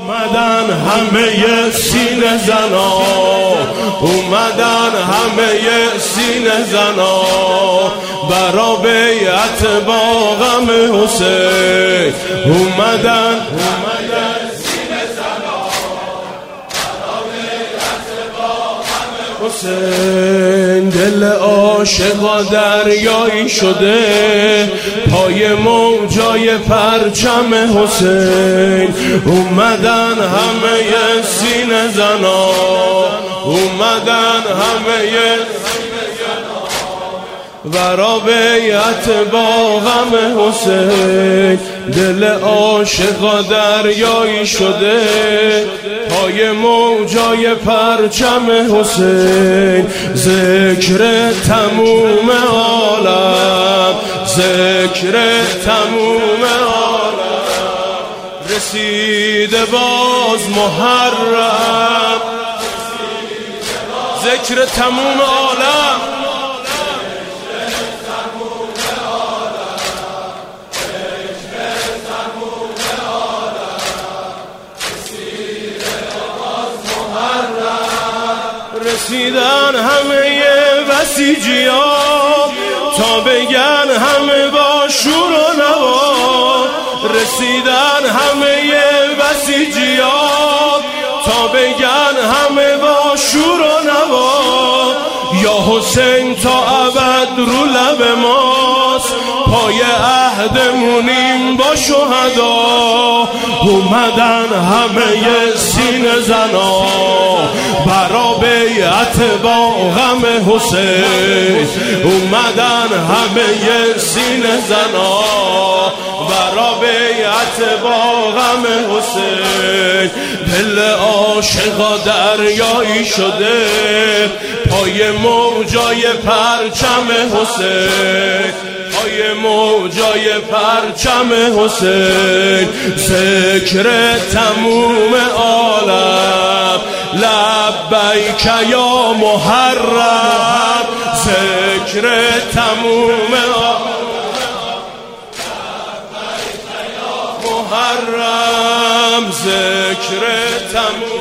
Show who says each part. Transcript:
Speaker 1: اومدن همه سینه زنا، اومدن همه سینه زنا، برا بیعت با غم حسین. اومدن سینه زنا، برا بیعت با غم حسین. دل عاشقا دریایی شده، پای موجای پرچم حسین. اومدن همه سینه زنا، اومدن همه برا بیعت با غم حسین. دل عاشقا دریایی شده، پای موجای پرچم حسین. ذکر تموم عالم، ذکر تموم عالم، رسیده باز محرم. ذکر تموم عالم، رسیدن همه بسیجیا تا بگن همه با شور و نوا. رسیدن همه بسیجیا تا بگن همه با شور و نوا. یا حسین تا ابد رو لب ماست، پای عهدمونیم با شهدا. اومدن همه سینه زنا، برا بیعت با غم حسین. اومدن همه سینه زنا، برا بیعت با غم حسین. دل عاشقا دریایی شده، پای موجای پرچم حسین، پای موجای پرچم حسین. ذکر تموم عالم، لبیک یا محرم. ذکر تموم محرم، ذکر تموم